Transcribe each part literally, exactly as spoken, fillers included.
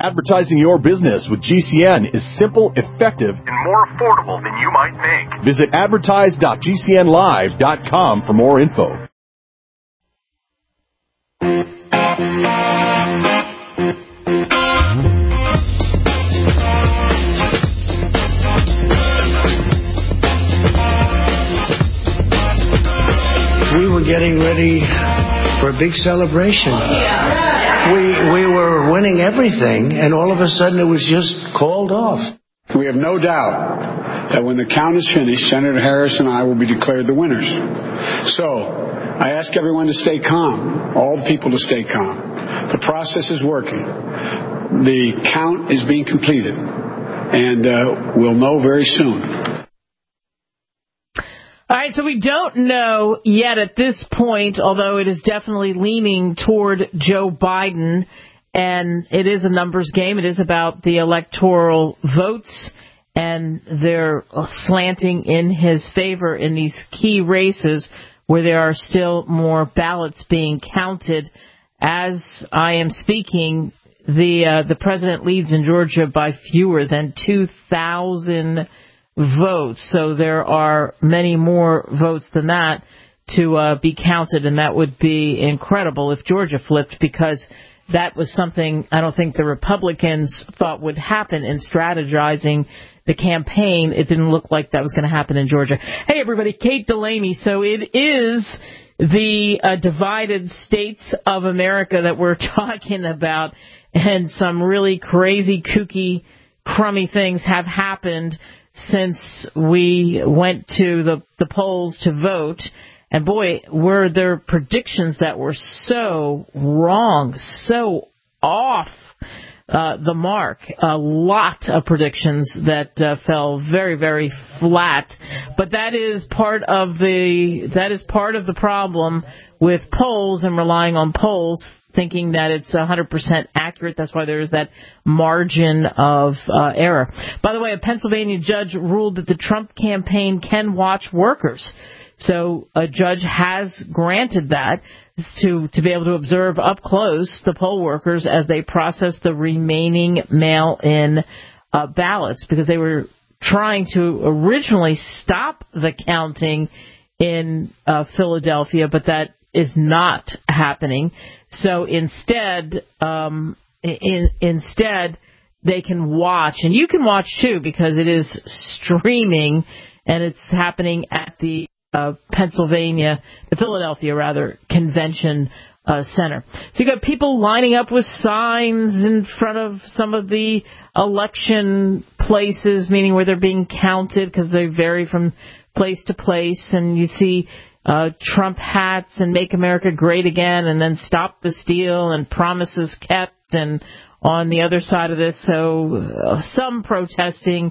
Advertising your business with G C N is simple, effective, and more affordable than you might think. Visit advertise dot g c n live dot com for more info. We were getting ready for a big celebration. We we were winning everything, and all of a sudden it was just called off. We have no doubt that when the count is finished, Senator Harris and I will be declared the winners. So I ask everyone to stay calm, all the people to stay calm. The process is working. The count is being completed, and uh, we'll know very soon. All right, so we don't know yet at this point, although it is definitely leaning toward Joe Biden, and it is a numbers game. It is about the electoral votes, and they're slanting in his favor in these key races where there are still more ballots being counted. As I am speaking, the uh, the president leads in Georgia by fewer than two thousand votes, so there are many more votes than that to uh, be counted, and that would be incredible if Georgia flipped, because that was something I don't think the Republicans thought would happen in strategizing the campaign. It didn't look like that was going to happen in Georgia. Hey, everybody, Kate Delaney. So it is the uh, divided states of America that we're talking about, and some really crazy, kooky, crummy things have happened since we went to the, the polls to vote. And boy, were there predictions that were so wrong, so off uh, the mark. A lot of predictions that uh, fell very, very flat. But that is part of the that is part of the problem with polls and relying on polls, thinking that it's one hundred percent accurate. That's why there is that margin of uh, error. By the way, a Pennsylvania judge ruled that the Trump campaign can watch workers. So a judge has granted that to, to be able to observe up close the poll workers as they process the remaining mail-in uh, ballots, because they were trying to originally stop the counting in uh, Philadelphia, but that is not happening. So instead, um, in, instead, they can watch, and you can watch too, because it is streaming, and it's happening at the uh, Pennsylvania, the Philadelphia rather, Convention uh, Center. So you got people lining up with signs in front of some of the election places, meaning where they're being counted, because they vary from place to place, and you see Uh, Trump hats and Make America Great Again, and then Stop the Steal and Promises Kept, and on the other side of this, so uh, some protesting,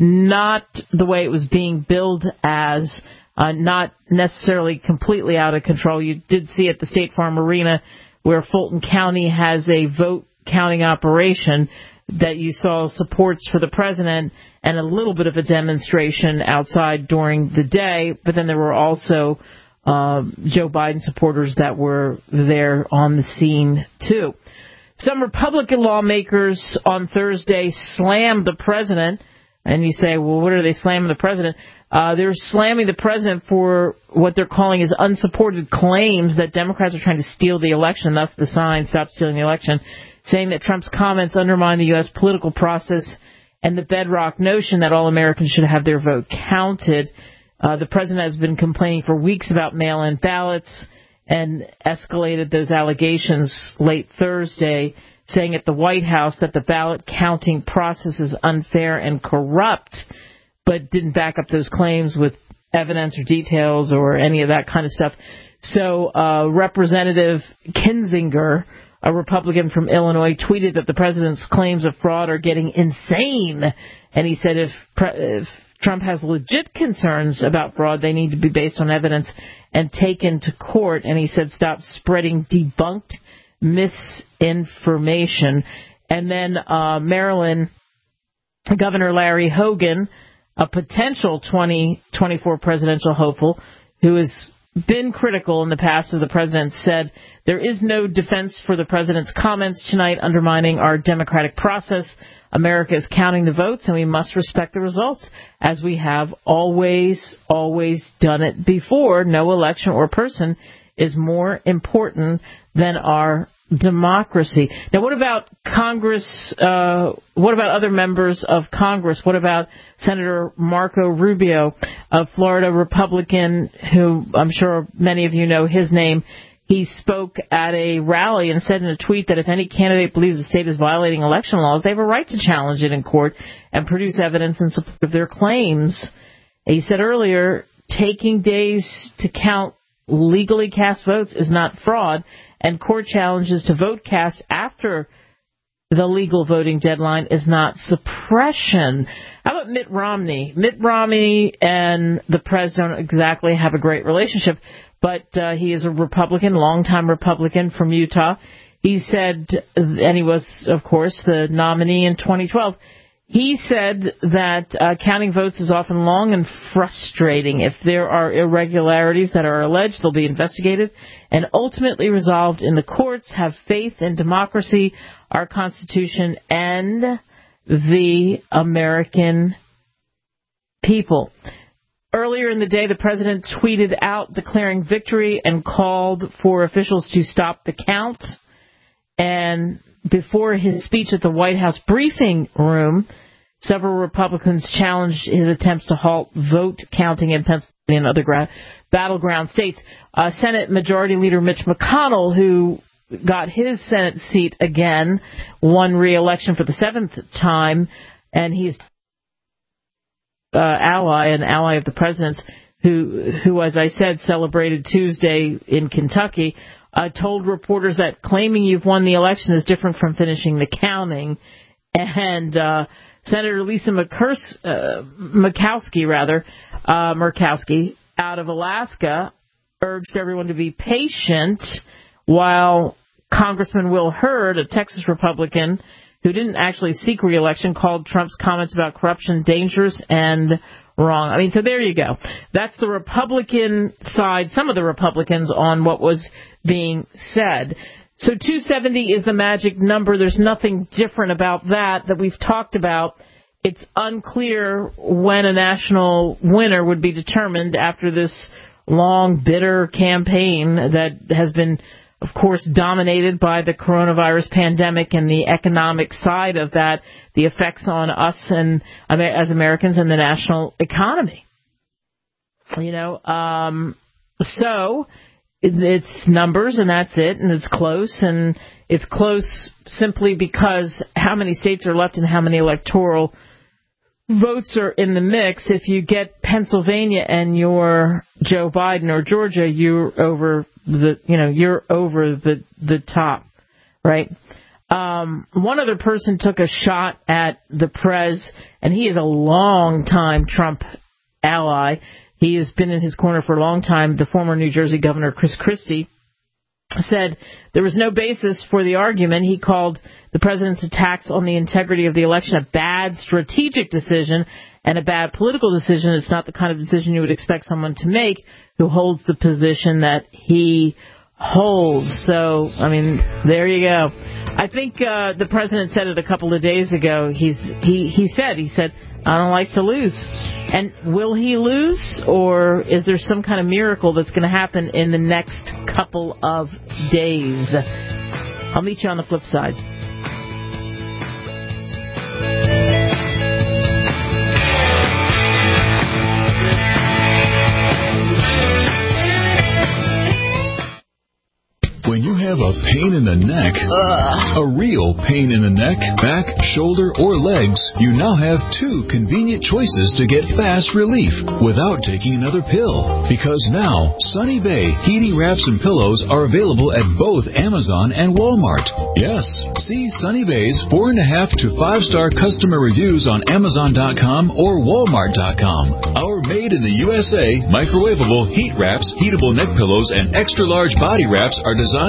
not the way it was being billed as, uh, not necessarily completely out of control. You did see at the State Farm Arena, where Fulton County has a vote counting operation, that you saw supports for the president and a little bit of a demonstration outside during the day, but then there were also uh, Joe Biden supporters that were there on the scene, too. Some Republican lawmakers on Thursday slammed the president, and you say, well, what are they slamming the president? Uh, they're slamming the president for what they're calling his unsupported claims that Democrats are trying to steal the election, thus the sign, Stop Stealing the Election, saying that Trump's comments undermine the U S political process and the bedrock notion that all Americans should have their vote counted. Uh, the president has been complaining for weeks about mail-in ballots and escalated those allegations late Thursday, saying at the White House that the ballot counting process is unfair and corrupt, but didn't back up those claims with evidence or details or any of that kind of stuff. So uh, Representative Kinzinger, a Republican from Illinois, tweeted that the president's claims of fraud are getting insane. And he said if, pre- if Trump has legit concerns about fraud, they need to be based on evidence and taken to court. And he said stop spreading debunked misinformation. And then uh, Maryland Governor Larry Hogan, a potential twenty twenty-four presidential hopeful, who is been critical in the past of the president said there is no defense for the president's comments tonight undermining our democratic process. America is counting the votes, and we must respect the results, as we have always, always done it before. No election or person is more important than our democracy. Now, what about Congress? Uh, what about other members of Congress? What about Senator Marco Rubio, a Florida Republican who I'm sure many of you know his name? He spoke at a rally and said in a tweet that if any candidate believes the state is violating election laws, they have a right to challenge it in court and produce evidence in support of their claims. He said earlier, taking days to count legally cast votes is not fraud, and court challenges to vote cast after the legal voting deadline is not suppression. How about Mitt Romney? Mitt Romney and the press don't exactly have a great relationship, but uh, he is a Republican, longtime Republican from Utah. He said, and he was, of course, the nominee in twenty twelve, he said that uh, counting votes is often long and frustrating. If there are irregularities that are alleged, they'll be investigated and ultimately resolved in the courts. Have faith in democracy, our Constitution, and the American people. Earlier in the day, the president tweeted out declaring victory and called for officials to stop the count. And before his speech at the White House briefing room, several Republicans challenged his attempts to halt vote counting in Pennsylvania and other gra- battleground states. Uh, Senate Majority Leader Mitch McConnell, who got his Senate seat again, won re-election for the seventh time, and he's uh, ally, an ally of the president's, who, who, as I said, celebrated Tuesday in Kentucky, uh, told reporters that claiming you've won the election is different from finishing the counting. And uh, Senator Lisa McCurs- uh, Murkowski, rather, uh, Murkowski, out of Alaska, urged everyone to be patient, while Congressman Will Hurd, a Texas Republican who didn't actually seek re-election, called Trump's comments about corruption dangerous and wrong. I mean, so there you go. That's the Republican side, some of the Republicans, on what was being said. So two seventy is the magic number. There's nothing different about that that we've talked about. It's unclear when a national winner would be determined after this long, bitter campaign that has been, of course, dominated by the coronavirus pandemic and the economic side of that, the effects on us and as Americans and the national economy. You know, um, so it's numbers and that's it, and it's close, and it's close simply because how many states are left and how many electoral votes are in the mix. If you get Pennsylvania and you're Joe Biden, or Georgia, you're over the, you know, you're over the the top, right? Um, one other person took a shot at the Prez, and he is a long-time Trump ally. He has been in his corner for a long time. The former New Jersey Governor Chris Christie said there was no basis for the argument. He called the president's attacks on the integrity of the election a bad strategic decision and a bad political decision. It's not the kind of decision you would expect someone to make who holds the position that he holds. So, I mean, there you go. I think uh, the president said it a couple of days ago. He's he he said he said I don't like to lose. And will he lose, or is there some kind of miracle that's going to happen in the next couple of days? I'll meet you on the flip side. When you have a pain in the neck, Ugh. a real pain in the neck, back, shoulder, or legs, you now have two convenient choices to get fast relief without taking another pill. Because now, Sunny Bay heating wraps and pillows are available at both Amazon and Walmart. Yes, see Sunny Bay's four and a half to five star customer reviews on Amazon dot com or Walmart dot com. Our made in the U S A microwavable heat wraps, heatable neck pillows, and extra large body wraps are designed better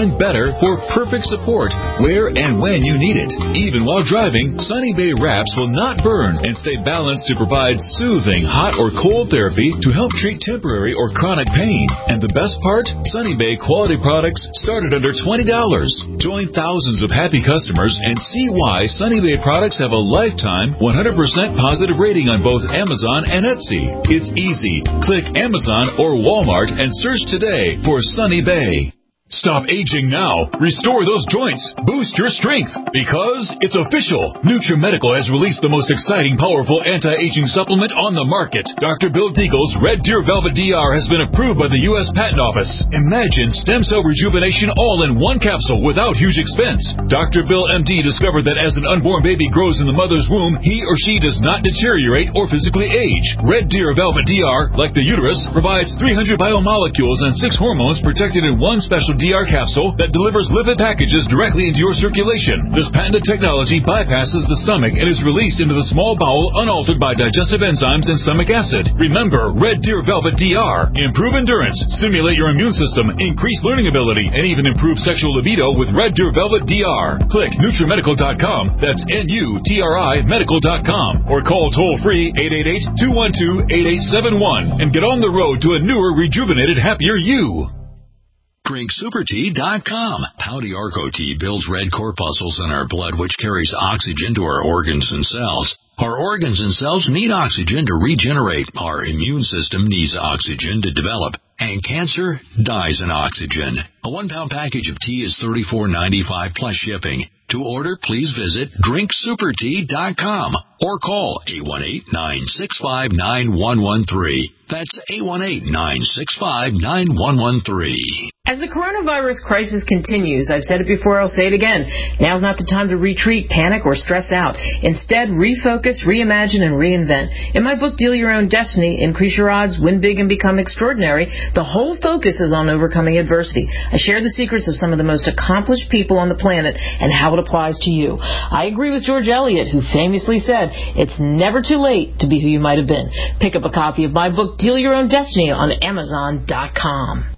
here for perfect support where and when you need it. Even while driving, Sunny Bay wraps will not burn and stay balanced to provide soothing hot or cold therapy to help treat temporary or chronic pain. And the best part? Sunny Bay quality products start at under twenty dollars. Join thousands of happy customers and see why Sunny Bay products have a lifetime one hundred percent positive rating on both Amazon and Etsy. It's easy. Click Amazon or Walmart and search today for Sunny Bay. Stop aging now. Restore those joints. Boost your strength. Because it's official. NutriMedical has released the most exciting, powerful anti-aging supplement on the market. Doctor Bill Deagle's Red Deer Velvet D R has been approved by the U S Patent Office. Imagine stem cell rejuvenation all in one capsule without huge expense. Doctor Bill M D discovered that as an unborn baby grows in the mother's womb, he or she does not deteriorate or physically age. Red Deer Velvet D R, like the uterus, provides three hundred biomolecules and six hormones protected in one special D R capsule that delivers lipid packages directly into your circulation. This patented technology bypasses the stomach and is released into the small bowel unaltered by digestive enzymes and stomach acid. Remember, Red Deer Velvet D R. Improve endurance, stimulate your immune system, increase learning ability, and even improve sexual libido with Red Deer Velvet D R. Click NutriMedical dot com. That's N U T R I medical dot com. Or call toll-free eight eight eight, two one two, eight eight seven one and get on the road to a newer, rejuvenated, happier you. Drink Super Tea dot com. Pouty Arco Tea builds red corpuscles in our blood, which carries oxygen to our organs and cells. Our organs and cells need oxygen to regenerate. Our immune system needs oxygen to develop. And cancer dies in oxygen. A one-pound package of tea is thirty-four ninety-five plus shipping. To order, please visit Drink Super Tea dot com or call eight one eight, nine six five, nine one one three. That's eight one eight, nine six five, nine one one three. As the coronavirus crisis continues, I've said it before, I'll say it again, now's not the time to retreat, panic, or stress out. Instead, refocus, reimagine, and reinvent. In my book, Deal Your Own Destiny, Increase Your Odds, Win Big, and Become Extraordinary, the whole focus is on overcoming adversity. I share the secrets of some of the most accomplished people on the planet and how it applies to you. I agree with George Eliot, who famously said, it's never too late to be who you might have been. Pick up a copy of my book, Deal Your Own Destiny, on Amazon dot com.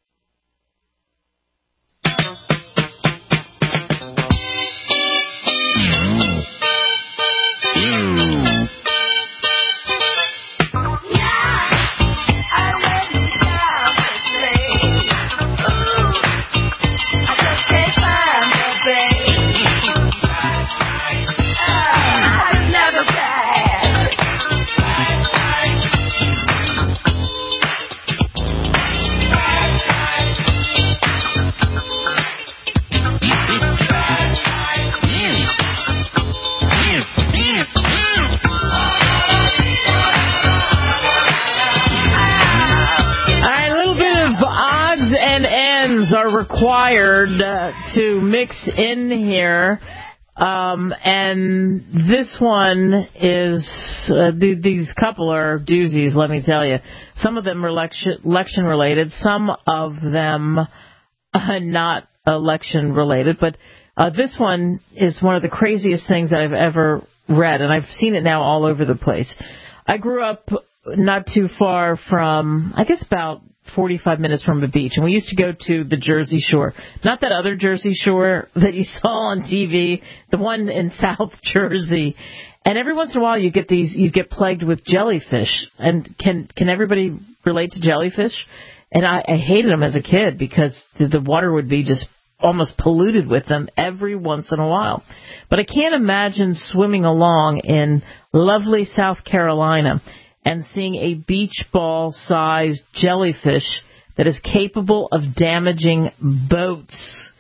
Are required uh, to mix in here, um, and this one is uh, th- these couple are doozies, let me tell you. Some of them are election, election related, some of them uh, not election related, but uh, this one is one of the craziest things that I've ever read, and I've seen it now all over the place. I grew up not too far from, I guess about forty-five minutes from the beach, and we used to go to the Jersey Shore. Not that other Jersey Shore that you saw on T V, the one in South Jersey. And every once in a while you get these, you get plagued with jellyfish. And can can everybody relate to jellyfish? And I, I hated them as a kid because the, the water would be just almost polluted with them every once in a while. But I can't imagine swimming along in lovely South Carolina and seeing a beach ball-sized jellyfish that is capable of damaging boats.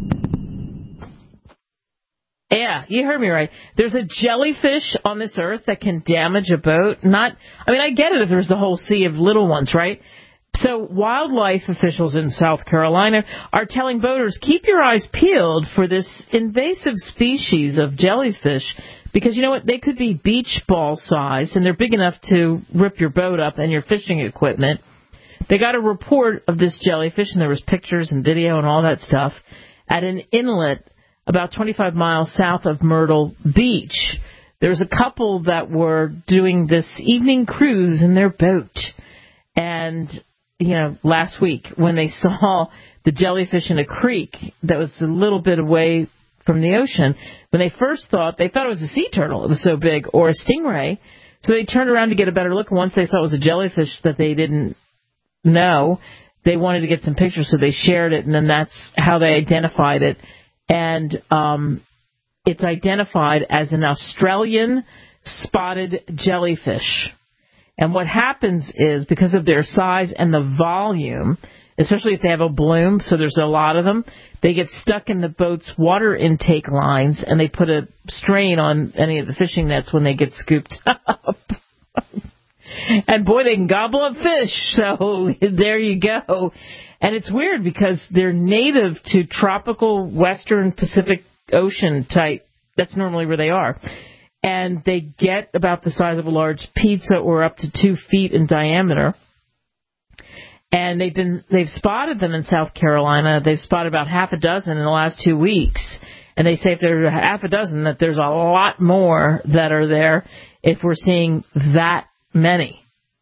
Yeah, you heard me right. There's a jellyfish on this earth that can damage a boat. Not, I mean, I get it if there's the whole sea of little ones, right? So wildlife officials in South Carolina are telling boaters, keep your eyes peeled for this invasive species of jellyfish, because you know what? They could be beach ball sized, and they're big enough to rip your boat up and your fishing equipment. They got a report of this jellyfish, and there was pictures and video and all that stuff, at an inlet about twenty-five miles south of Myrtle Beach. There was a couple that were doing this evening cruise in their boat, and you know, last week when they saw the jellyfish in a creek that was a little bit away from the ocean. When they first thought, they thought it was a sea turtle. It was so big, or a stingray. So they turned around to get a better look. And once they saw it was a jellyfish that they didn't know, they wanted to get some pictures, so they shared it, and then that's how they identified it. And um, it's identified as an Australian spotted jellyfish. And what happens is, because of their size and the volume, especially if they have a bloom, so there's a lot of them, they get stuck in the boat's water intake lines, and they put a strain on any of the fishing nets when they get scooped up. And, boy, they can gobble up fish, so there you go. And it's weird because they're native to tropical western Pacific Ocean type. That's normally where they are. And they get about the size of a large pizza, or up to two feet in diameter. And they've been they've spotted them in South Carolina. They've spotted about half a dozen in the last two weeks. And they say if there are half a dozen, that there's a lot more that are there if we're seeing that many.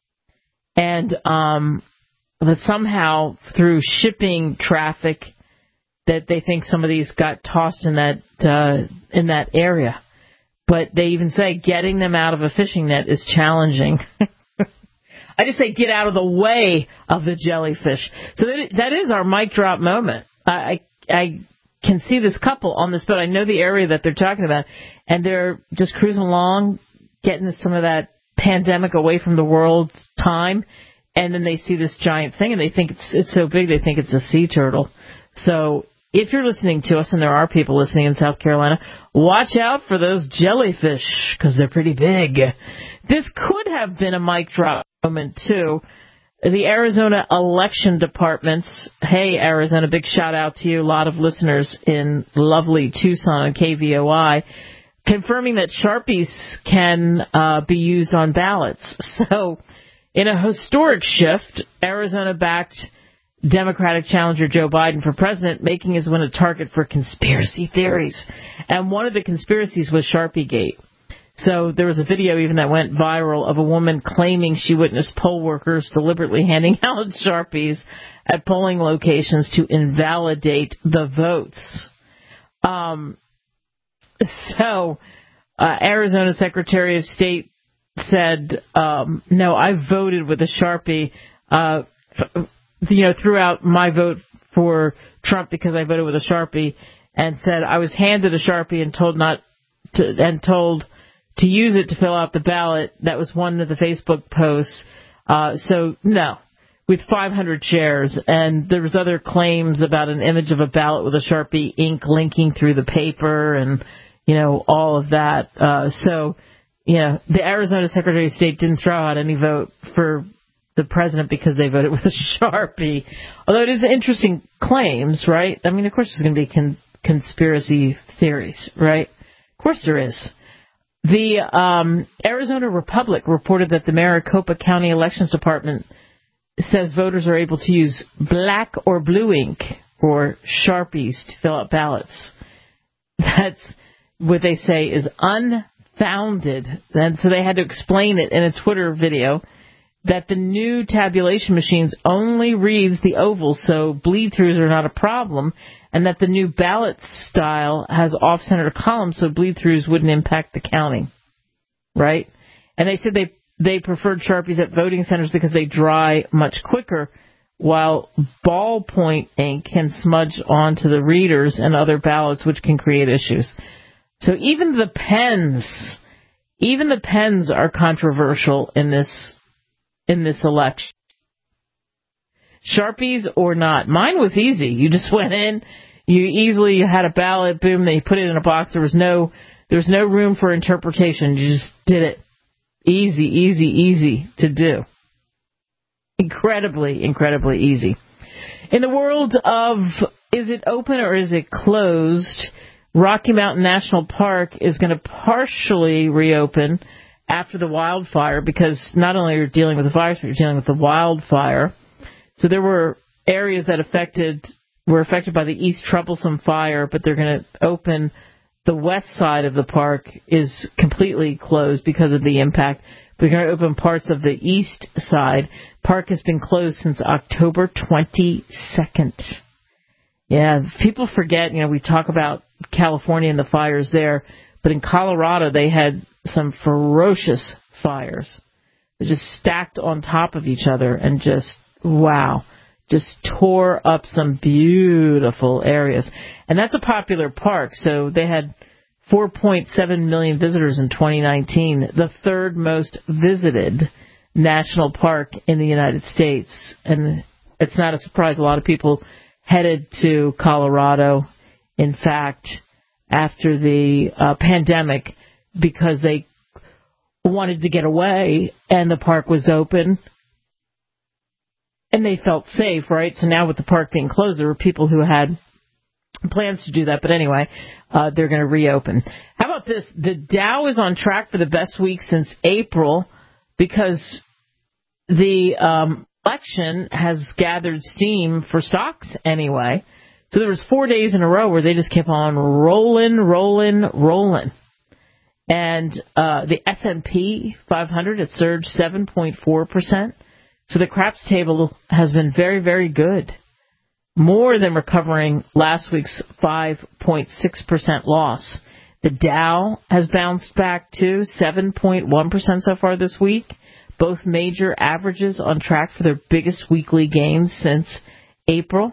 And um, that somehow through shipping traffic, that they think some of these got tossed in that uh, in that area. But they even say getting them out of a fishing net is challenging. I just say get out of the way of the jellyfish. So that, that is our mic drop moment. I, I can see this couple on this boat. I know the area that they're talking about, and they're just cruising along, getting some of that pandemic away from the world time, and then they see this giant thing, and they think it's it's so big they think it's a sea turtle. So if you're listening to us, and there are people listening in South Carolina, watch out for those jellyfish, because they're pretty big. This could have been a mic drop moment, too. The Arizona Election Departments, hey, Arizona, big shout-out to you, a lot of listeners in lovely Tucson on K V O I, confirming that Sharpies can uh, be used on ballots. So, in a historic shift, Arizona-backed Democratic challenger Joe Biden for president, making his win a target for conspiracy theories. And one of the conspiracies was Sharpiegate. So there was a video even that went viral of a woman claiming she witnessed poll workers deliberately handing out Sharpies at polling locations to invalidate the votes. Um, so uh, Arizona Secretary of State said, um, no, I voted with a Sharpie, uh, you know, throughout my vote for Trump because I voted with a Sharpie, and said I was handed a Sharpie and told not to, and told to use it to fill out the ballot. That was one of the Facebook posts. Uh, so, no, with five hundred shares. And there was other claims about an image of a ballot with a Sharpie ink linking through the paper and, you know, all of that. Uh, so, you know, the Arizona Secretary of State didn't throw out any vote for the president because they voted with a Sharpie. Although it is interesting claims, right? I mean, of course there's going to be con- conspiracy theories, right? Of course there is. The um, Arizona Republic reported that the Maricopa County Elections Department says voters are able to use black or blue ink or Sharpies to fill out ballots. That's what they say is unfounded. And so they had to explain it in a Twitter video that the new tabulation machines only reads the ovals, so bleed-throughs are not a problem, and that the new ballot style has off-center columns, so bleed-throughs wouldn't impact the counting, right? And they said they they preferred Sharpies at voting centers because they dry much quicker, while ballpoint ink can smudge onto the readers and other ballots, which can create issues. So even the pens, even the pens are controversial in this in this election. Sharpies or not. Mine was easy. You just went in, you easily had a ballot, boom, they put it in a box. There was no there was no room for interpretation. You just did it. Easy, easy, easy to do. Incredibly, incredibly easy. In the world of is it open or is it closed, Rocky Mountain National Park is going to partially reopen after the wildfire, because not only are you dealing with the virus, but you're dealing with the wildfire. So there were areas that affected were affected by the East Troublesome Fire, but they're going to open. The west side of the park is completely closed because of the impact, but They're going to open parts of the east side. Park has been closed since October twenty-second. Yeah, people forget, you know, we talk about California and the fires there, but in Colorado they had some ferocious fires. They just stacked on top of each other and just, wow, just tore up some beautiful areas. And that's a popular park, so they had four point seven million visitors in twenty nineteen, the third most visited national park in the United States. And it's not a surprise. A lot of people headed to Colorado, in fact, after the uh, pandemic, because they wanted to get away and the park was open and they felt safe, right? So now with the park being closed, there were people who had plans to do that. But anyway, uh, they're going to reopen. How about this? The Dow is on track for the best week since April because the um, election has gathered steam for stocks anyway. So there was four days in a row where they just kept on rolling, rolling, rolling. And uh, the S and P five hundred has surged seven point four percent. So the craps table has been very, very good. More than recovering last week's five point six percent loss. The Dow has bounced back to seven point one percent so far this week. Both major averages on track for their biggest weekly gains since April.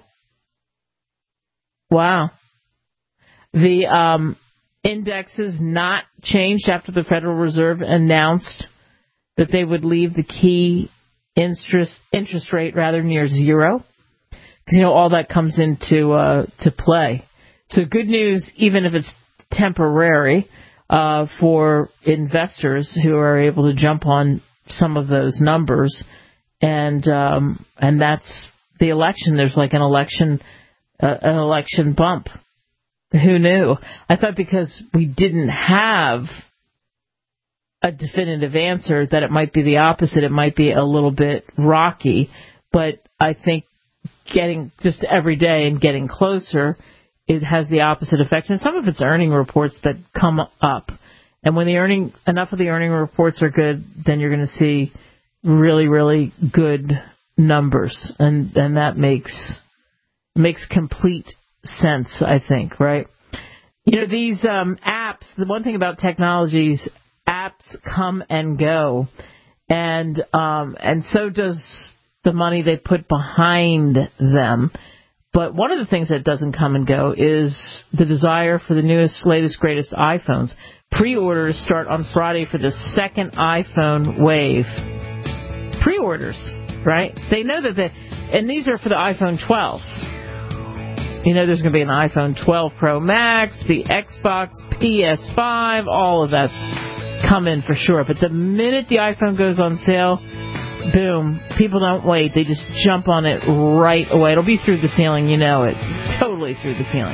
Wow. The um, index has not changed after the Federal Reserve announced that they would leave the key interest interest rate rather near zero. Because, you know, all that comes into uh, to play. So good news, even if it's temporary, uh, for investors who are able to jump on some of those numbers. And um, and that's the election. There's like an election uh, an election bump. Who knew? I thought because we didn't have a definitive answer that it might be the opposite. It might be a little bit rocky. But I think getting just every day and getting closer, it has the opposite effect. And some of it's earning reports that come up. And when the earning enough of the earning reports are good, then you're going to see really, really good numbers. And and that makes makes complete sense, I think, right? You know, these um, apps, the one thing about technologies, apps come and go. And um, and so does the money they put behind them. But one of the things that doesn't come and go is the desire for the newest, latest, greatest iPhones. Pre-orders start on Friday for the second iPhone wave. Pre-orders, right? They know that they, and these are for the iPhone twelves. You know there's going to be an iPhone twelve Pro Max, the Xbox, P S five, all of that's coming for sure. But the minute the iPhone goes on sale, boom, people don't wait. They just jump on it right away. It'll be through the ceiling, you know it. Totally through the ceiling.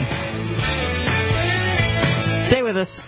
Stay with us.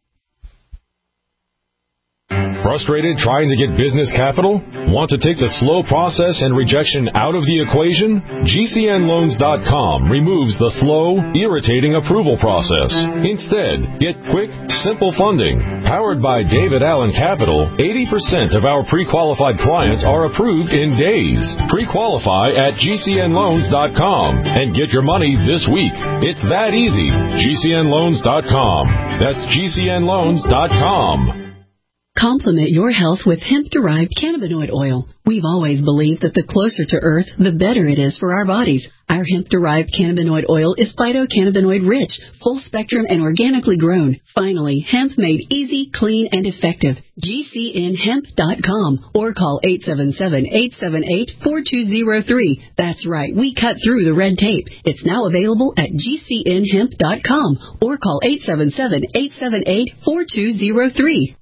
Frustrated trying to get business capital? Want to take the slow process and rejection out of the equation? G C N loans dot com removes the slow, irritating approval process. Instead, get quick, simple funding. Powered by David Allen Capital, eighty percent of our pre-qualified clients are approved in days. Pre-qualify at G C N loans dot com and get your money this week. It's that easy. G C N loans dot com. That's G C N loans dot com. Complement your health with hemp-derived cannabinoid oil. We've always believed that the closer to Earth, the better it is for our bodies. Our hemp-derived cannabinoid oil is phytocannabinoid rich, full-spectrum, and organically grown. Finally, hemp made easy, clean, and effective. G C N hemp dot com or call eight seven seven, eight seven eight, four two zero three. That's right, we cut through the red tape. It's now available at G C N hemp dot com or call eight seven seven, eight seven eight, four two zero three.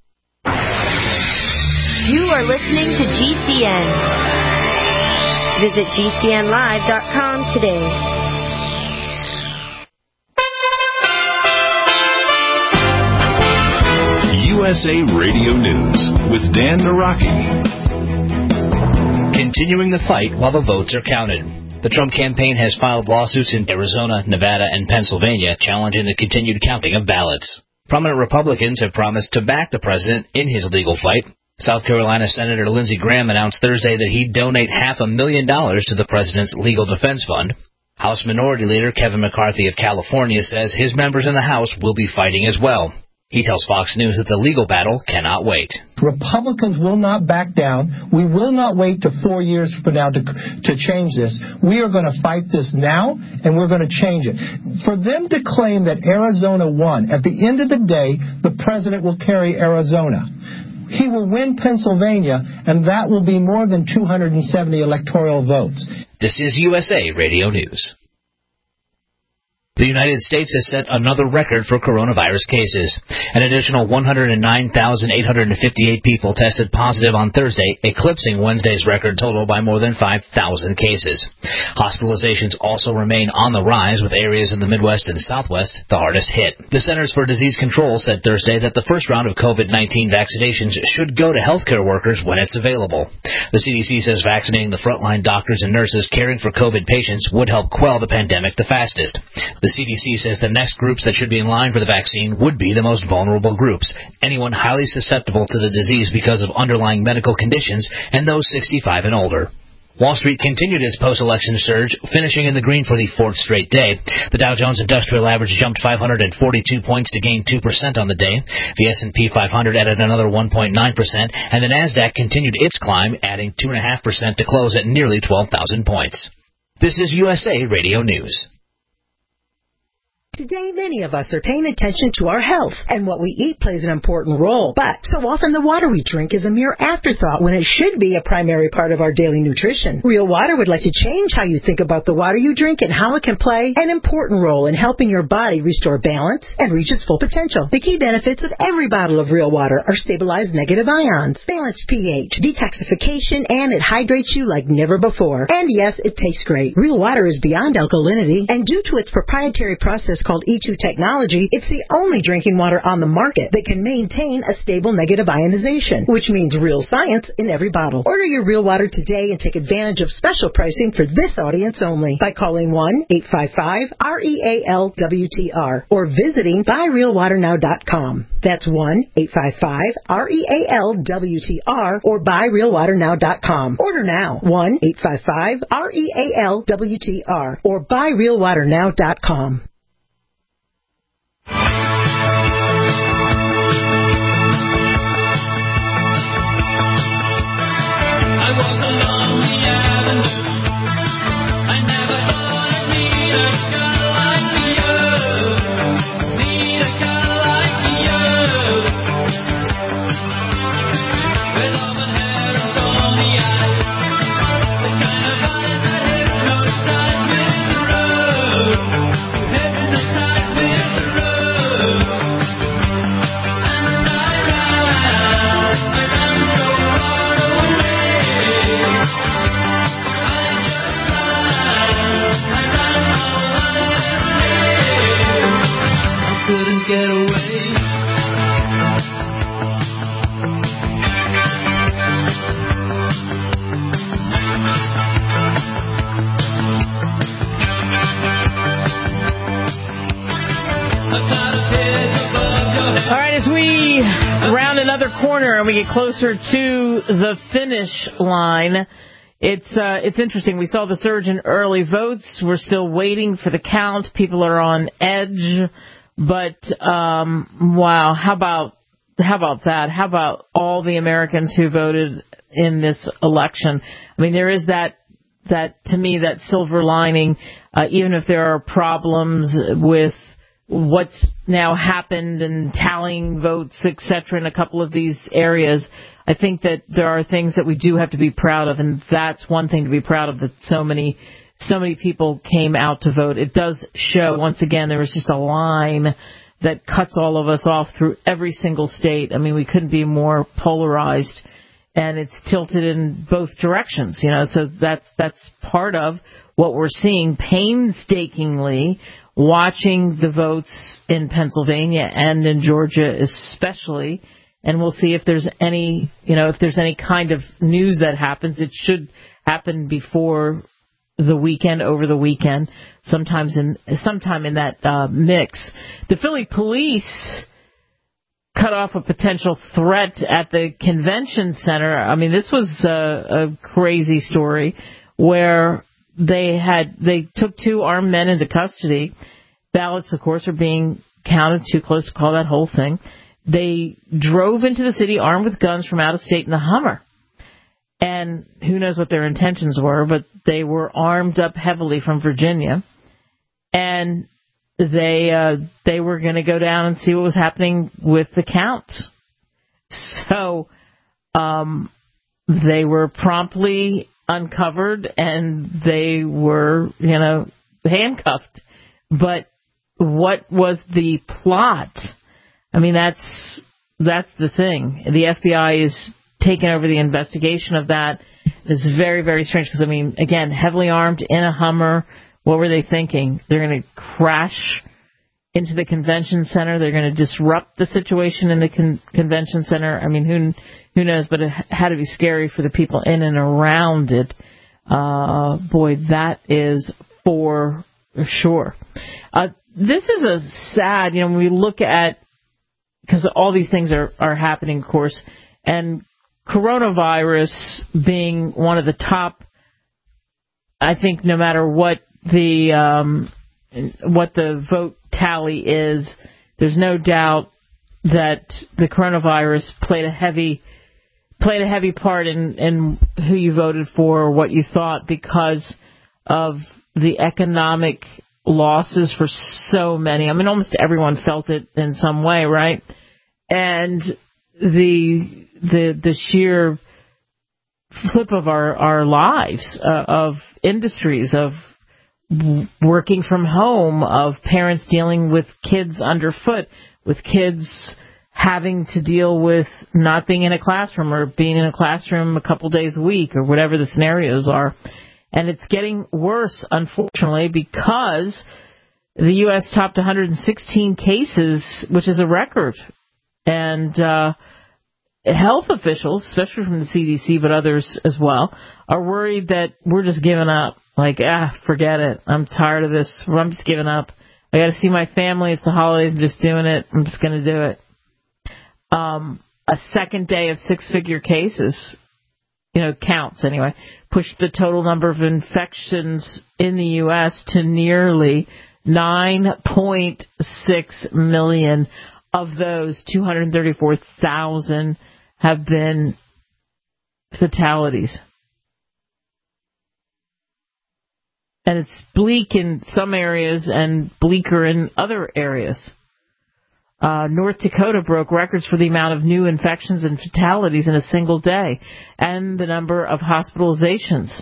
You are listening to G C N. Visit G C N live dot com today. U S A Radio News with Dan Naraki. Continuing the fight while the votes are counted. The Trump campaign has filed lawsuits in Arizona, Nevada, and Pennsylvania challenging the continued counting of ballots. Prominent Republicans have promised to back the president in his legal fight. South Carolina Senator Lindsey Graham announced Thursday that he'd donate half a million dollars to the president's legal defense fund. House Minority Leader Kevin McCarthy of California says his members in the House will be fighting as well. He tells Fox News that the legal battle cannot wait. Republicans will not back down. We will not wait to four years from now to, to change this. We are going to fight this now, and we're going to change it. For them to claim that Arizona won, at the end of the day, the president will carry Arizona. He will win Pennsylvania, and that will be more than two hundred seventy electoral votes. This is U S A Radio News. The United States has set another record for coronavirus cases. An additional one hundred nine thousand eight hundred fifty-eight people tested positive on Thursday, eclipsing Wednesday's record total by more than five thousand cases. Hospitalizations also remain on the rise, with areas in the Midwest and Southwest the hardest hit. The Centers for Disease Control said Thursday that the first round of COVID nineteen vaccinations should go to healthcare workers when it's available. The C D C says vaccinating the frontline doctors and nurses caring for COVID patients would help quell the pandemic the fastest. The C D C says the next groups that should be in line for the vaccine would be the most vulnerable groups, anyone highly susceptible to the disease because of underlying medical conditions, and those sixty-five and older. Wall Street continued its post-election surge, finishing in the green for the fourth straight day. The Dow Jones Industrial Average jumped five hundred forty-two points to gain two percent on the day. The S and P five hundred added another one point nine percent, and the Nasdaq continued its climb, adding two point five percent to close at nearly twelve thousand points. This is U S A Radio News. Today, many of us are paying attention to our health, and what we eat plays an important role. But so often the water we drink is a mere afterthought when it should be a primary part of our daily nutrition. Real Water would like to change how you think about the water you drink and how it can play an important role in helping your body restore balance and reach its full potential. The key benefits of every bottle of Real Water are stabilized negative ions, balanced pH, detoxification, and it hydrates you like never before. And yes, it tastes great. Real Water is beyond alkalinity, and due to its proprietary process called E two technology, it's the only drinking water on the market that can maintain a stable negative ionization, which means real science in every bottle. Order your Real Water today and take advantage of special pricing for this audience only by calling one eight five five R E A L W T R or visiting buy real water now dot com. That's one eight five five R E A L W T R or buy real water now dot com. Order now, one eight five five R E A L W T R or buy real water now dot com. Corner and we get closer to the finish line. It's uh, it's interesting. We saw the surge in early votes. We're still waiting for the count. People are on edge. But um, wow, how about how about that? How about all the Americans who voted in this election? I mean, there is that that to me that silver lining. Uh, even if there are problems with what's now happened and tallying votes, et cetera, in a couple of these areas, I think that there are things that we do have to be proud of, and that's one thing to be proud of, that so many so many people came out to vote. It does show, once again, there was just a line that cuts all of us off through every single state. I mean, we couldn't be more polarized, and it's tilted in both directions, you know, so that's that's part of what we're seeing painstakingly, watching the votes in Pennsylvania and in Georgia especially, and we'll see if there's any, you know, if there's any kind of news that happens. It should happen before the weekend, over the weekend, sometimes in sometime in that uh, mix. The Philly police cut off a potential threat at the convention center. I mean, this was a, a crazy story where they had they took two armed men into custody. Ballots, of course, are being counted. Too close to call that whole thing. They drove into the city armed with guns from out of state in the Hummer. And who knows what their intentions were, but they were armed up heavily from Virginia. And they uh, they were going to go down and see what was happening with the count. So um, they were promptly uncovered and they were, you know, handcuffed. But what was the plot? I mean, that's that's the thing. The F B I is taking over the investigation of that. It's very, very strange because, I mean, again, heavily armed in a Hummer. What were they thinking? They're going to crash into the convention center. They're going to disrupt the situation in the con- convention center. I mean, who who knows? But it had to be scary for the people in and around it. Uh, boy, that is for sure. Uh, this is a sad, you know, when we look at, because all these things are, are happening, of course, and coronavirus being one of the top, I think no matter what the um, what the vote tally is, there's no doubt that the coronavirus played a heavy played a heavy part in, in who you voted for or what you thought, because of the economic losses for so many. I mean, almost everyone felt it in some way, right? And the the the sheer flip of our our lives, uh, of industries, of working from home, of parents dealing with kids underfoot, with kids having to deal with not being in a classroom or being in a classroom a couple days a week or whatever the scenarios are. And it's getting worse, unfortunately, because the U S topped one hundred sixteen cases, which is a record. And uh, health officials, especially from the C D C, but others as well, are worried that we're just giving up. Like, ah, forget it. I'm tired of this. I'm just giving up. I got to see my family. It's the holidays. I'm just doing it. I'm just going to do it. Um, a second day of six-figure cases, you know, counts anyway, pushed the total number of infections in the U S to nearly nine point six million. Of those, two hundred thirty-four thousand have been fatalities. And it's bleak in some areas and bleaker in other areas. Uh, North Dakota broke records for the amount of new infections and fatalities in a single day, and the number of hospitalizations.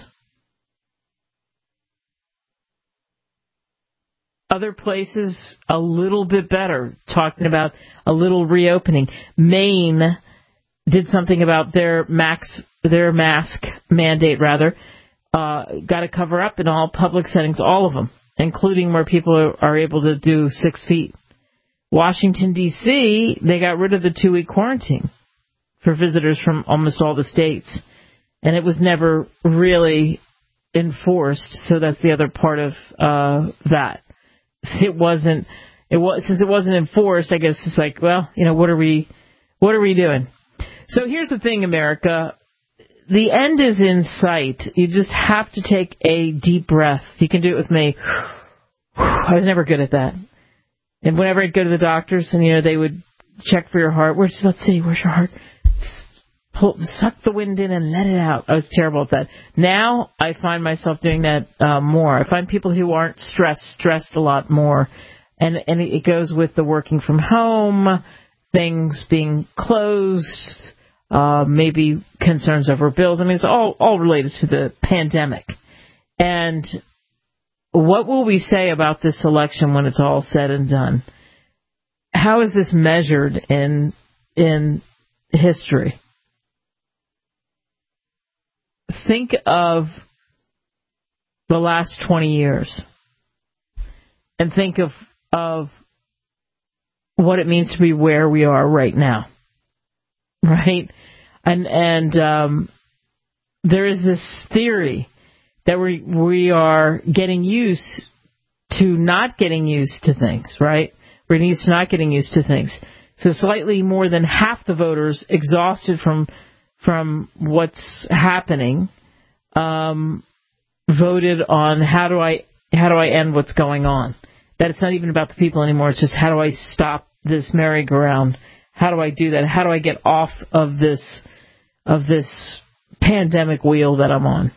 Other places, a little bit better, talking about a little reopening. Maine did something about their max, their mask mandate, rather. Uh, got to cover up in all public settings, all of them, including where people are, are able to do six feet. Washington, D C, they got rid of the two-week quarantine for visitors from almost all the states. And it was never really enforced, so that's the other part of uh, that. It wasn't, it was, since it wasn't enforced, I guess it's like, well, you know, what are we, what are we doing? So here's the thing, America. The end is in sight. You just have to take a deep breath. You can do it with me. I was never good at that. And whenever I'd go to the doctors and, you know, they would check for your heart. Where's, let's see, where's your heart? Pull, suck the wind in and let it out. I was terrible at that. Now I find myself doing that uh, more. I find people who aren't stressed, stressed a lot more. And, and it goes with the working from home, things being closed, uh, maybe concerns over bills. I mean, it's all, all related to the pandemic. And what will we say about this election when it's all said and done? How is this measured in in history? Think of the last twenty years and think of of what it means to be where we are right now, right? And and um, there is this theory that we we are getting used to not getting used to things, right? We're getting used to not getting used to things. So slightly more than half the voters, exhausted from from what's happening, um, voted on how do I how do I end what's going on. That it's not even about the people anymore. It's just how do I stop this merry-go-round? How do I do that? How do I get off of this of this pandemic wheel that I'm on?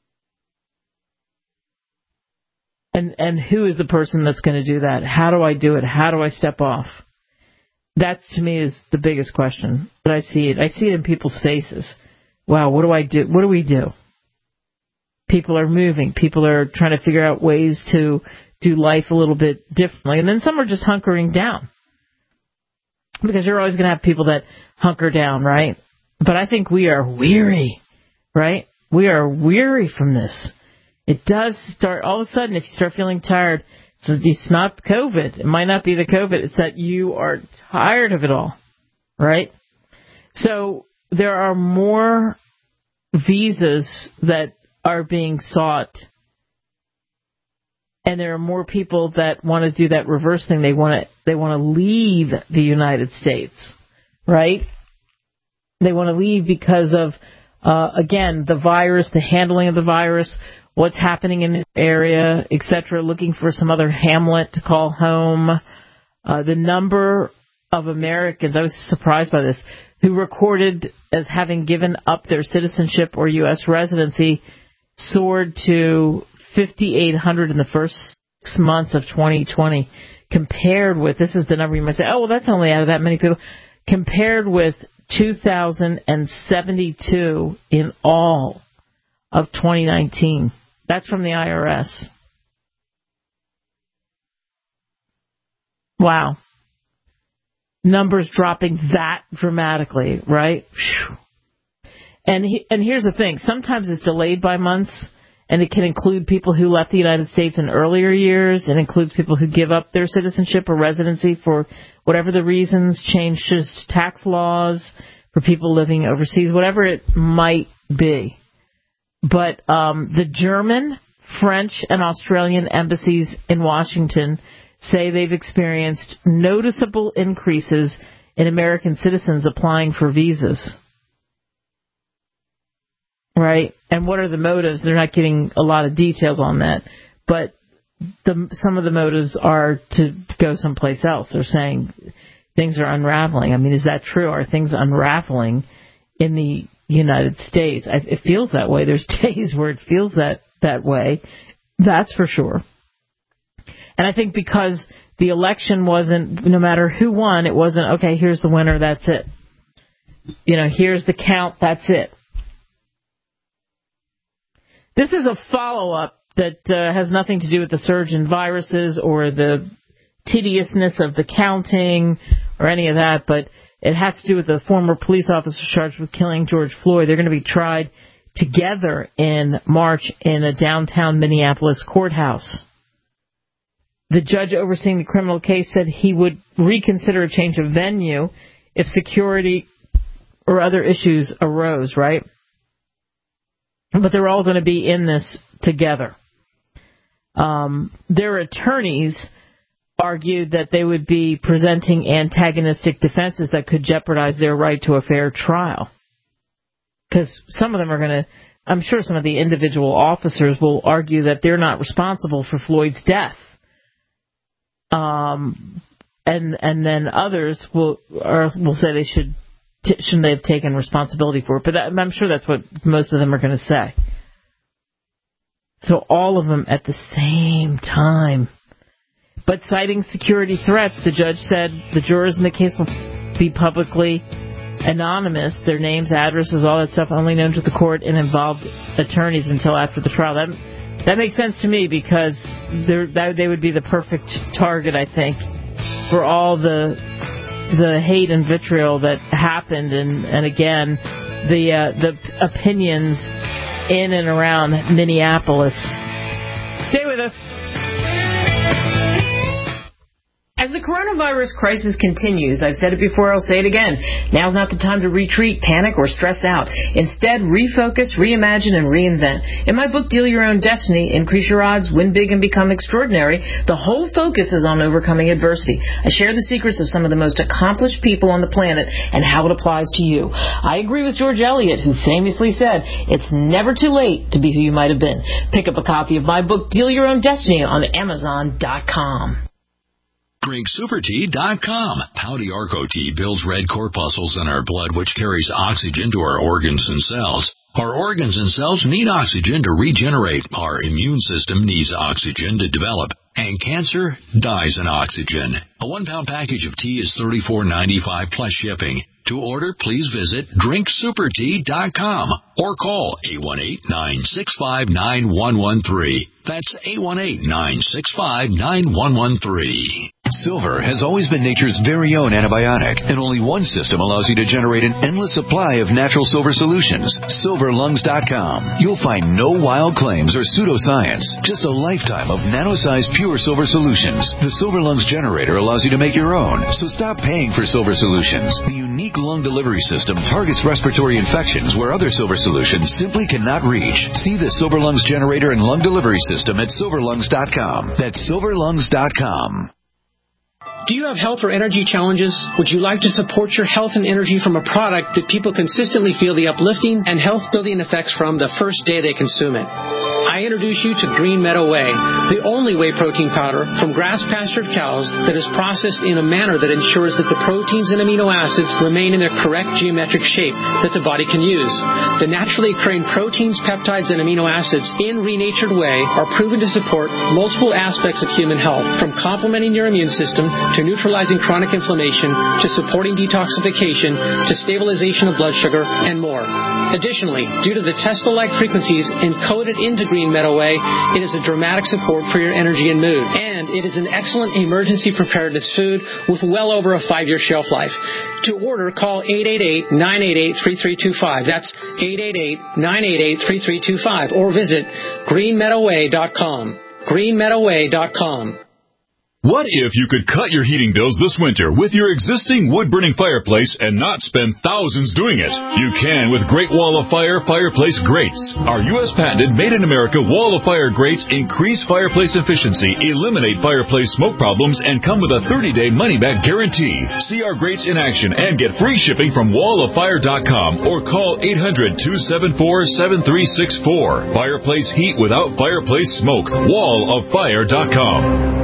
And and who is the person that's going to do that? How do I do it? How do I step off? That, to me, is the biggest question. But I see it. I see it in people's faces. Wow, what do I do? What do we do? People are moving. People are trying to figure out ways to do life a little bit differently. And then some are just hunkering down. Because you're always going to have people that hunker down, right? But I think we are weary, right? We are weary from this. It does start, all of a sudden, if you start feeling tired, it's not COVID. It might not be the COVID. It's that you are tired of it all, right? So there are more visas that are being sought, and there are more people that want to do that reverse thing. They want to they want to leave the United States, right? They want to leave because of, uh, again, the virus, the handling of the virus, what's happening in the area, et cetera, looking for some other hamlet to call home. Uh, the number of Americans, I was surprised by this, who recorded as having given up their citizenship or U S residency soared to fifty-eight hundred in the first six months of twenty twenty, compared with, this is the number you might say, oh, well, that's only out of that many people, compared with two thousand seventy-two in all of twenty nineteen. That's from the I R S. Wow. Numbers dropping that dramatically, right? Whew. And he, and here's the thing. Sometimes it's delayed by months, and it can include people who left the United States in earlier years. It includes people who give up their citizenship or residency for whatever the reasons, changes to tax laws for people living overseas, whatever it might be. But um, the German, French, and Australian embassies in Washington say they've experienced noticeable increases in American citizens applying for visas. Right? And what are the motives? They're not getting a lot of details on that. But the, some of the motives are to go someplace else. They're saying things are unraveling. I mean, is that true? Are things unraveling in the United States? I, it feels that way. There's days where it feels that, that way. That's for sure. And I think because the election wasn't, no matter who won, it wasn't, okay, here's the winner, that's it. You know, here's the count, that's it. This is a follow-up that uh, has nothing to do with the surge in viruses or the tediousness of the counting or any of that, but it has to do with the former police officer charged with killing George Floyd. They're going to be tried together in March in a downtown Minneapolis courthouse. The judge overseeing the criminal case said he would reconsider a change of venue if security or other issues arose, right? But they're all going to be in this together. Um, their attorneys argued that they would be presenting antagonistic defenses that could jeopardize their right to a fair trial. Because some of them are going to, I'm sure some of the individual officers will argue that they're not responsible for Floyd's death. Um, and and then others will or will say they should t- shouldn't they have taken responsibility for it. But that, I'm sure that's what most of them are going to say. So all of them at the same time. But citing security threats, the judge said the jurors in the case will be publicly anonymous, their names, addresses, all that stuff only known to the court and involved attorneys until after the trial. That that makes sense to me because that they would be the perfect target, I think, for all the the hate and vitriol that happened, and, and again, the uh, the opinions in and around Minneapolis. Stay with us. As we the coronavirus crisis continues. I've said it before, I'll say it again. Now's not the time to retreat, panic, or stress out. Instead, refocus, reimagine, and reinvent. In my book, Deal Your Own Destiny, Increase Your Odds, Win Big, and Become Extraordinary, the whole focus is on overcoming adversity. I share the secrets of some of the most accomplished people on the planet and how it applies to you. I agree with George Eliot, who famously said, it's never too late to be who you might have been. Pick up a copy of my book, Deal Your Own Destiny, on Amazon dot com. Drink Super Tea dot com. Pouty Arco Tea builds red corpuscles in our blood, which carries oxygen to our organs and cells. Our organs and cells need oxygen to regenerate. Our immune system needs oxygen to develop. And cancer dies in oxygen. A one-pound package of tea is thirty-four ninety-five plus shipping. To order, please visit Drink Super Tea dot com or call eight one eight, nine six five, nine one one three. That's eight one eight, nine six five, nine one one three. Silver has always been nature's very own antibiotic, and only one system allows you to generate an endless supply of natural silver solutions. Silver Lungs dot com. You'll find no wild claims or pseudoscience, just a lifetime of nano-sized pure silver solutions. The Silver Lungs generator allows you to make your own, so stop paying for silver solutions. The unique lung delivery system targets respiratory infections where other silver solutions simply cannot reach. See the Silver Lungs generator and lung delivery system at Silver Lungs dot com. That's Silver Lungs dot com. Do you have health or energy challenges? Would you like to support your health and energy from a product that people consistently feel the uplifting and health-building effects from the first day they consume it? I introduce you to Green Meadow Whey, the only whey protein powder from grass-pastured cows that is processed in a manner that ensures that the proteins and amino acids remain in their correct geometric shape that the body can use. The naturally occurring proteins, peptides, and amino acids in renatured whey are proven to support multiple aspects of human health, from complementing your immune system to neutralizing chronic inflammation, to supporting detoxification, to stabilization of blood sugar, and more. Additionally, due to the Tesla-like frequencies encoded into Green Meadow Whey, it is a dramatic support for your energy and mood. And it is an excellent emergency preparedness food with well over a five-year shelf life. To order, call eight eight eight, nine eight eight, three three two five. That's eight eight eight, nine eight eight, three three two five. Or visit green meadow way dot com. green meadow way dot com. What if you could cut your heating bills this winter with your existing wood-burning fireplace and not spend thousands doing it? You can with Great Wall of Fire fireplace grates. Our U S patented made-in-America Wall of Fire grates increase fireplace efficiency, eliminate fireplace smoke problems, and come with a thirty-day money-back guarantee. See our grates in action and get free shipping from wall of fire dot com or call eight hundred, two seven four, seven three six four. Fireplace heat without fireplace smoke. wall of fire dot com.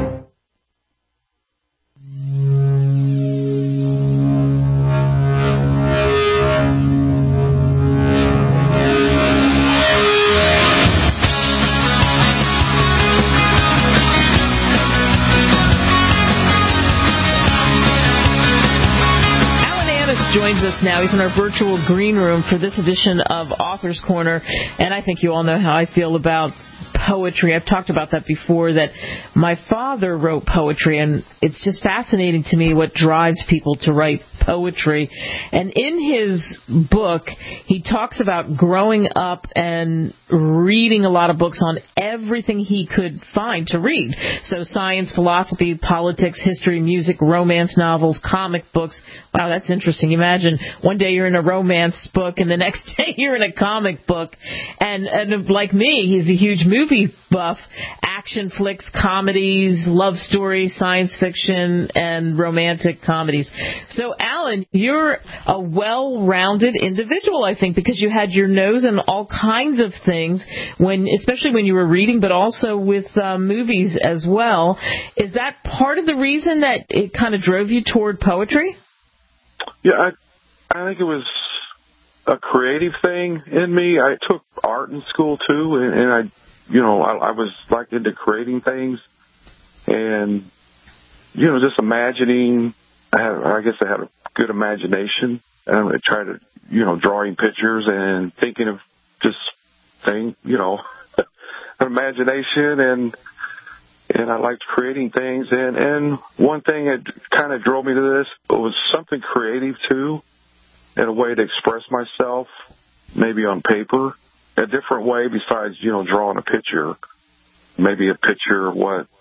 Joins us now. He's in our virtual green room for this edition of Author's Corner, and I think you all know how I feel about poetry. I've talked about that before, that my father wrote poetry, and it's just fascinating to me what drives people to write poetry. And in his book, he talks about growing up and reading a lot of books on everything he could find to read. So science, philosophy, politics, history, music, romance novels, comic books. Wow, that's interesting. Imagine one day you're in a romance book and the next day you're in a comic book. And, and like me, he's a huge movie buff. Action flicks, comedies, love stories, science fiction, and romantic comedies. So, Alan, you're a well-rounded individual, I think, because you had your nose in all kinds of things, when, especially when you were reading, but also with uh, movies as well. Is that part of the reason that it kind of drove you toward poetry? Yeah, I, I think it was a creative thing in me. I took art in school, too, and, and I You know, I, I was like into creating things and, you know, just imagining. I, had, I guess I had a good imagination. And I tried to, you know, drawing pictures and thinking of just things, you know, imagination. And and I liked creating things. And, and one thing that kind of drove me to this was something creative, too, and a way to express myself, maybe on paper. A different way besides, you know, drawing a picture, maybe a picture of what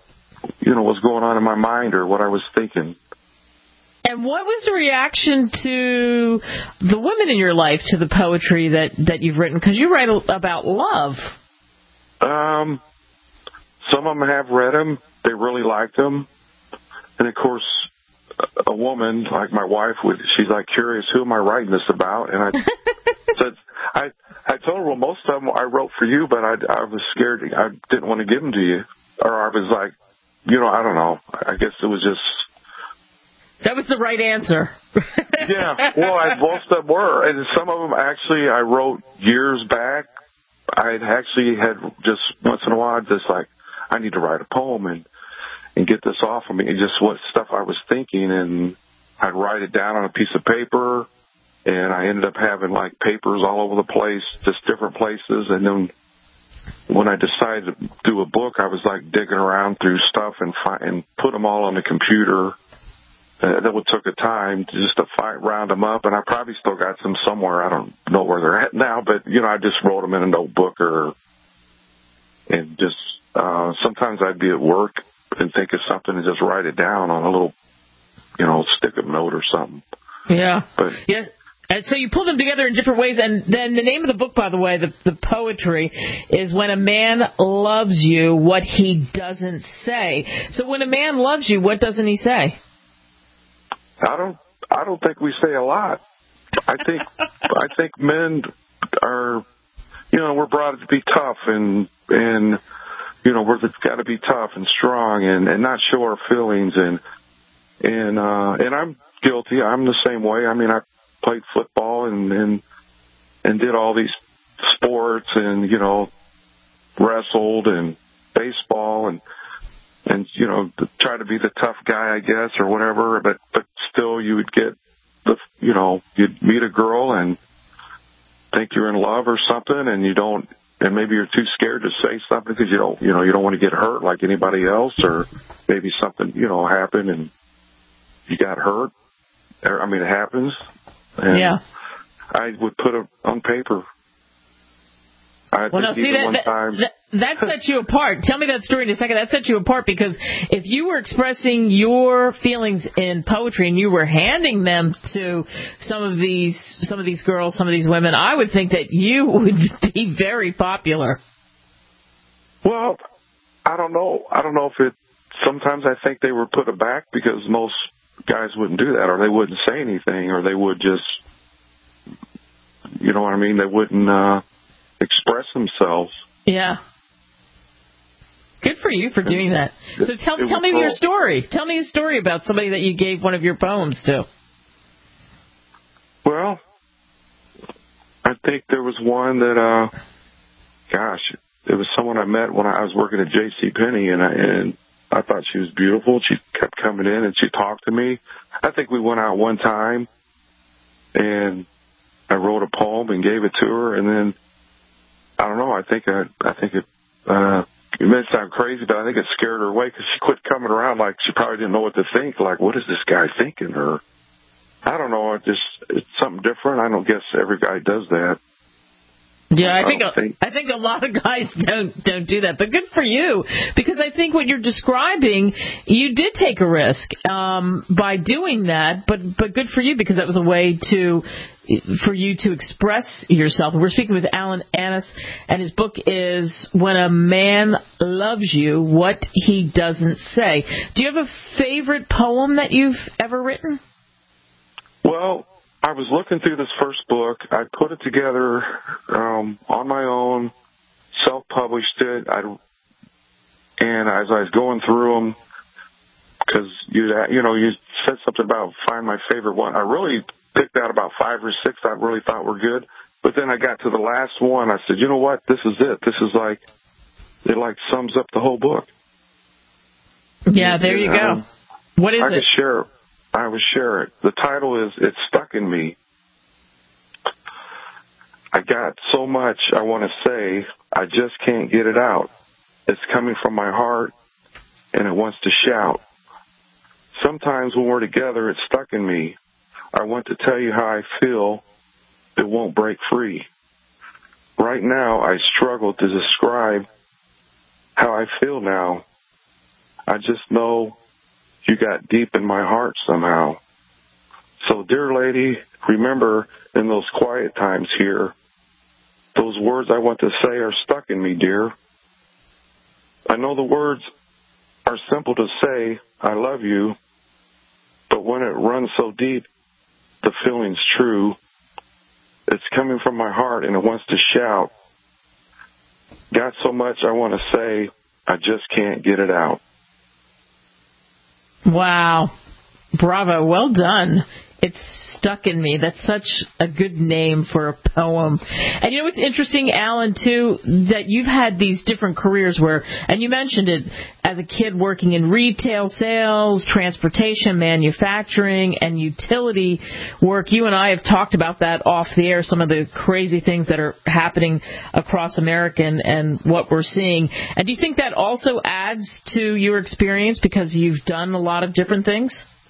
you know, was going on in my mind or what I was thinking. And what was the reaction to the women in your life to the poetry that, that you've written? Because you write about love. Um, some of them have read them. They really liked them. And, of course, a woman like my wife, would she's like curious, who am I writing this about? And I said, I I told her, well, most of them I wrote for you, but I, I was scared. I didn't want to give them to you. Or I was like, you know, I don't know. I guess it was just... That was the right answer. Yeah, well, I, most of them were. And some of them actually I wrote years back. I actually had just once in a while just like, I need to write a poem and, and get this off of me. And just what stuff I was thinking. And I'd write it down on a piece of paper. And I ended up having like papers all over the place, just different places. And then when I decided to do a book, I was like digging around through stuff and, fi- and put them all on the computer. Uh, that would took a time to just to find, round them up, and I probably still got some somewhere. I don't know where they're at now, but you know, I just wrote them in a notebook, or and just uh, sometimes I'd be at work and think of something and just write it down on a little, you know, stick-up note or something. Yeah, but, yeah. And so you pull them together in different ways, and then the name of the book, by the way, the, the poetry, is When a Man Loves You, What He Doesn't Say. So when a man loves you, what doesn't he say? I don't. I don't think we say a lot. I think. I think men are. You know, we're brought up to be tough and and you know, we're got to be tough and strong and, and not show our feelings and and uh, and I'm guilty. I'm the same way. I mean, I played football and and and did all these sports and you know, wrestled and baseball and. And, you know, try to be the tough guy, I guess, or whatever. But, but still you would get the, you know, you'd meet a girl and think you're in love or something and you don't, and maybe you're too scared to say something because you don't, you know, you don't want to get hurt like anybody else, or maybe something, you know, happened and you got hurt. I mean, it happens. And yeah. I would put it on paper. I well, now, see, that, that, that, that sets you apart. Tell me that story in a second. That sets you apart because if you were expressing your feelings in poetry and you were handing them to some of these some of these girls, some of these women, I would think that you would be very popular. Well, I don't know. I don't know if it... Sometimes I think they were put aback because most guys wouldn't do that, or they wouldn't say anything, or they would just... You know what I mean? They wouldn't... Uh, express themselves. Yeah. Good for you for doing that. So tell tell me your story. Tell me a story about somebody that you gave one of your poems to. Well, I think there was one that, uh, gosh, it was someone I met when I was working at JCPenney, and I, and I thought she was beautiful. She kept coming in, and she talked to me. I think we went out one time, and I wrote a poem and gave it to her, and then I don't know. I think I, I think it. Uh, it may sound crazy, but I think it scared her away because she quit coming around. Like she probably didn't know what to think. Like, what is this guy thinking? Or I don't know. It just it's something different. I don't guess every guy does that. Yeah, I think, I think I think a lot of guys don't don't do that, but good for you because I think what you're describing, you did take a risk um, by doing that, but but good for you because that was a way to for you to express yourself. We're speaking with Alan Annis, and his book is When a Man Loves You, What He Doesn't Say. Do you have a favorite poem that you've ever written? Well, I was looking through this first book. I put it together um, on my own, self-published it. I, and as I was going through them, because you you know you said something about find my favorite one. I really picked out about five or six I really thought were good. But then I got to the last one. I said, you know what? This is it. This is like it like sums up the whole book. Yeah, there you go. Um, what is I it? I could share. I would share it. The title is It's Stuck in Me. I got so much I want to say, I just can't get it out. It's coming from my heart, and it wants to shout. Sometimes when we're together, it's stuck in me. I want to tell you how I feel. It won't break free. Right now, I struggle to describe how I feel now. I just know you got deep in my heart somehow. So, dear lady, remember in those quiet times here, those words I want to say are stuck in me, dear. I know the words are simple to say, I love you, but when it runs so deep, the feeling's true. It's coming from my heart and it wants to shout. Got so much I want to say, I just can't get it out. Wow. Bravo. Well done. It's stuck in me. That's such a good name for a poem. And you know what's interesting, Alan, too, that you've had these different careers where, and you mentioned it, as a kid working in retail sales, transportation, manufacturing, and utility work. You and I have talked about that off the air, some of the crazy things that are happening across America and, and what we're seeing. And do you think that also adds to your experience because you've done a lot of different things?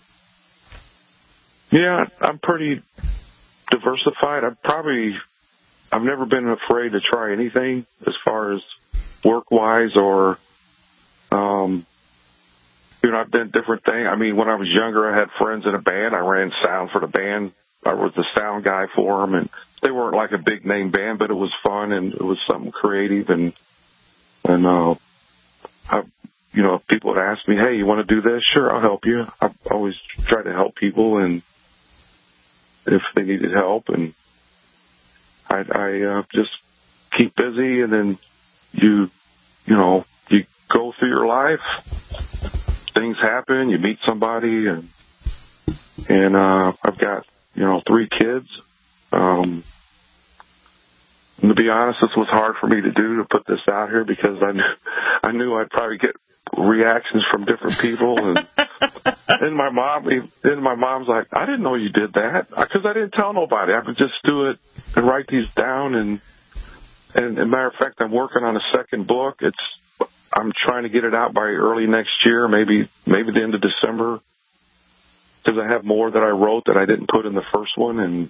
Yeah, I'm pretty diversified. I've probably, I've never been afraid to try anything as far as work-wise or, um, you know, I've done different things. I mean, when I was younger, I had friends in a band. I ran sound for the band. I was the sound guy for them, and they weren't like a big-name band, but it was fun, and it was something creative, and, and, uh, I, you know, if people would ask me, hey, you want to do this? Sure, I'll help you. I've always tried to help people, and if they needed help, and I, I uh, just keep busy, and then you, you know, you go through your life, things happen, you meet somebody, and and uh, I've got, you know, three kids. Um, and to be honest, this was hard for me to do, to put this out here, because I knew, I knew I'd probably get reactions from different people, and and my mom, and my mom's like, I didn't know you did that, because I didn't tell nobody. I would just do it and write these down, and and as a matter of fact, I'm working on a second book. It's I'm trying to get it out by early next year, maybe maybe the end of December, because I have more that I wrote that I didn't put in the first one, and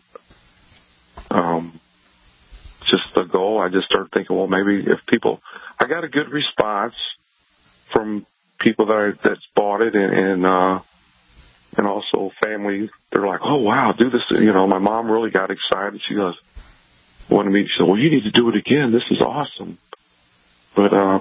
um, just the goal. I just started thinking, well, maybe if people, I got a good response from people that I, that's bought it, and and, uh, and also family. They're like, oh wow, do this. You know, my mom really got excited. She goes, wanted me. She said, well, you need to do it again. This is awesome. But uh,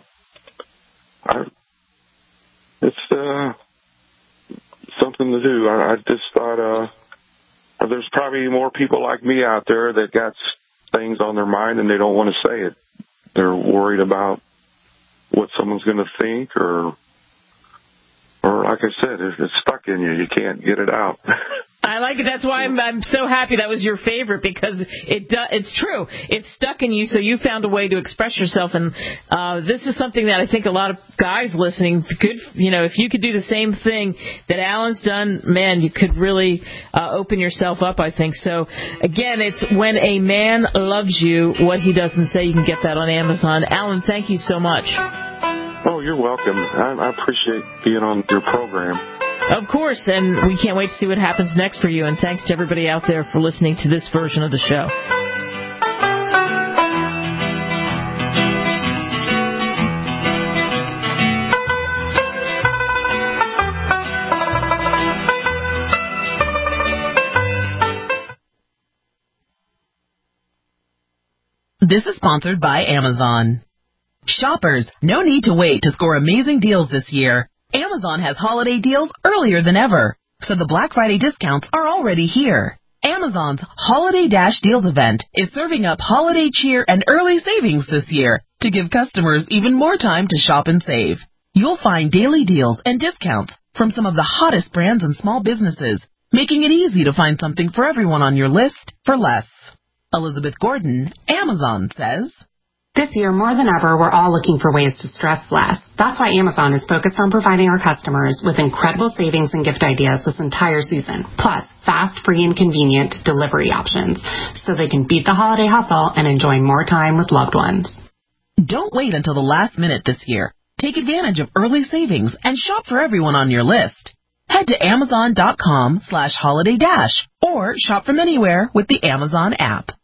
I, it's uh, something to do. I, I just thought uh, there's probably more people like me out there that got things on their mind and they don't want to say it. They're worried about what someone's going to think, or, or like I said, if it's stuck in you, you can't get it out. I like it. That's why I'm, I'm so happy that was your favorite, because it do, it's true. It's stuck in you, so you found a way to express yourself. And uh, this is something that I think a lot of guys listening could, you know, if you could do the same thing that Alan's done, man, you could really uh, open yourself up, I think. So, again, it's When a Man Loves You, What He Doesn't Say. You can get that on Amazon. Alan, thank you so much. Oh, you're welcome. I, I appreciate being on your program. Of course, and we can't wait to see what happens next for you. And thanks to everybody out there for listening to this version of the show. This is sponsored by Amazon. Shoppers, no need to wait to score amazing deals this year. Amazon has holiday deals earlier than ever, so the Black Friday discounts are already here. Amazon's Holiday Dash Deals event is serving up holiday cheer and early savings this year to give customers even more time to shop and save. You'll find daily deals and discounts from some of the hottest brands and small businesses, making it easy to find something for everyone on your list for less. Elizabeth Gordon, Amazon, says, this year, more than ever, we're all looking for ways to stress less. That's why Amazon is focused on providing our customers with incredible savings and gift ideas this entire season, plus fast, free, and convenient delivery options, so they can beat the holiday hustle and enjoy more time with loved ones. Don't wait until the last minute this year. Take advantage of early savings and shop for everyone on your list. Head to amazon.com slash holiday dash or shop from anywhere with the Amazon app.